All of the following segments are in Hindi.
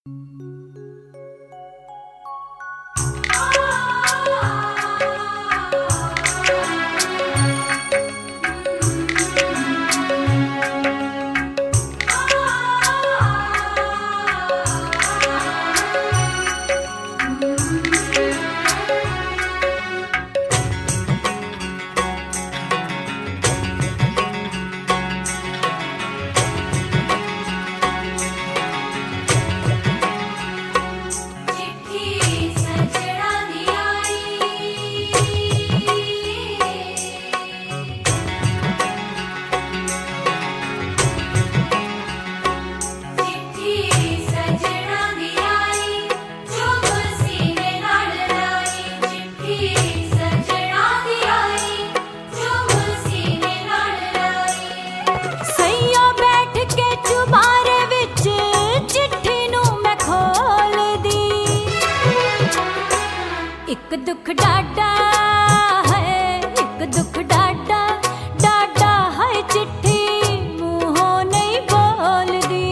एक दुख डाडा है, एक दुख डाडा डाडा है, चिट्ठी मुँहों नहीं बोलदी।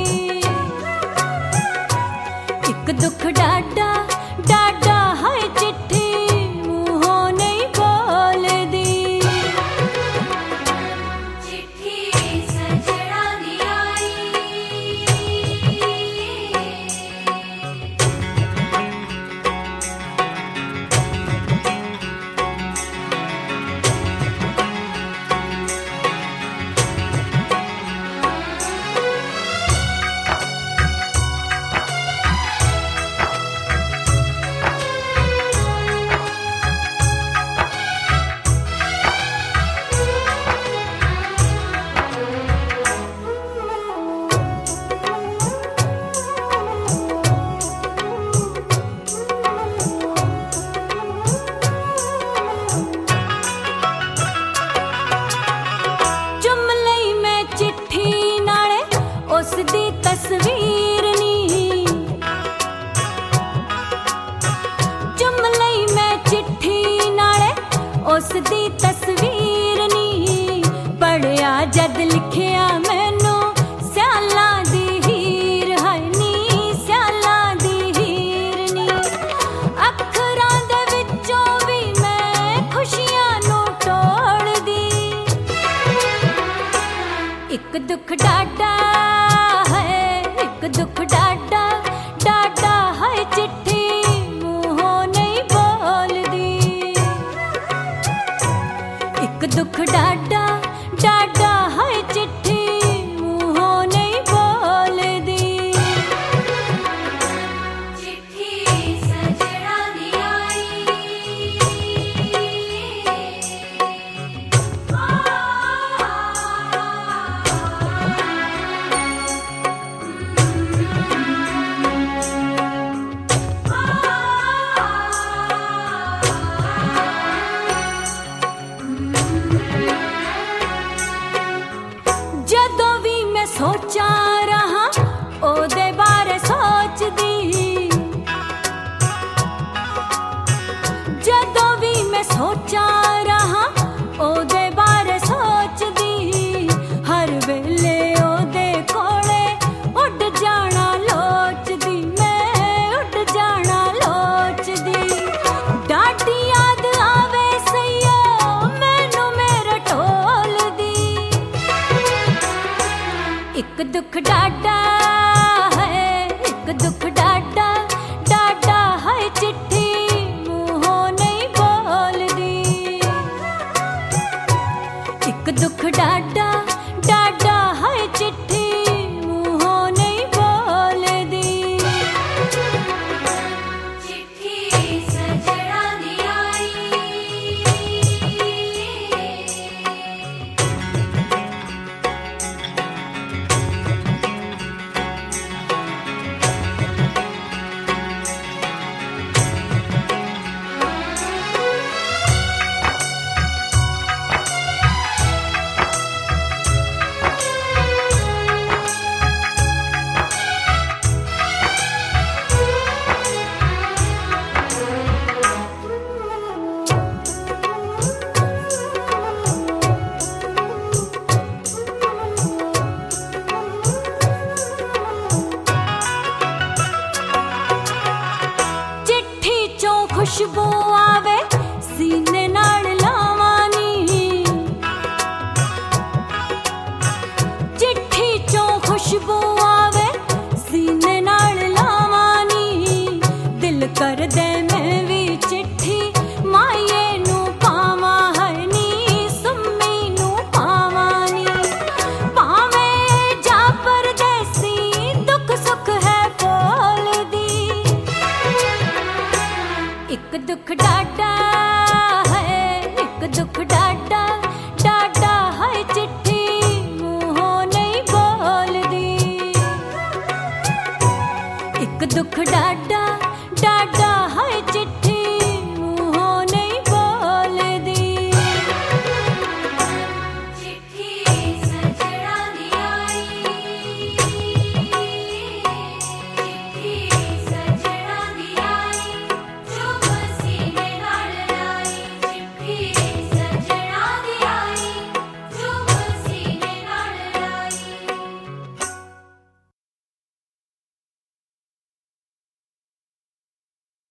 एक दुख डाडा डाडा है, चिट्ठी मुँहों नहीं बोलदी। चिट्ठी सजना दी आई, उसदी तस्वीर नी चुम लई मैं चिट्ठी नाले, उसदी तस्वीर नी पढ़िया जद लिखिया मैनू स्यालां दी हीर है नी, स्यालां दी हीर नी। अखरां दे विचों भी मैं खुशियां नू टोलदी। एक दुख डाडा दुख डाडा डाडा है, चिट्ठी मुँहों नहीं बोलदी। एक दुख डाडा डाडा है, चिट्ठी मुँहों नहीं बोलदी। चिट्ठी सजना दी आई, जदों भी मैं सोचा रहा ओदे बारे सोचदी। जदों भी मैं सोचा रहा ओदे बारे सोचदी। हर वेले ओदे कोले उड़ जाना लोचदी, मैं उड़ जाना लोचदी। डाडी याद आवे सैयो मैनू मेरे ढोल दी। एक दुख डाडा है, एक दुख डाडा डाडा है, चिट्ठी मुँहों नहीं बोलदी। खुशबू आवे सीने नाल लावानी, चिट्ठी चों खुशबू आवे सीने नाल लावानी। दिल कर दे मैं भी चिट्ठी माये नू पावा हनी, सुम्मी नू पावानी। पावे जा परदेसी दुख सुख है बोलदी, एक दुख डाटा है, एक दुख डाटा डाटा है, चिट्ठी मुंहों नहीं बोलदी। एक दुख डाटा डाटा है चिट्ठी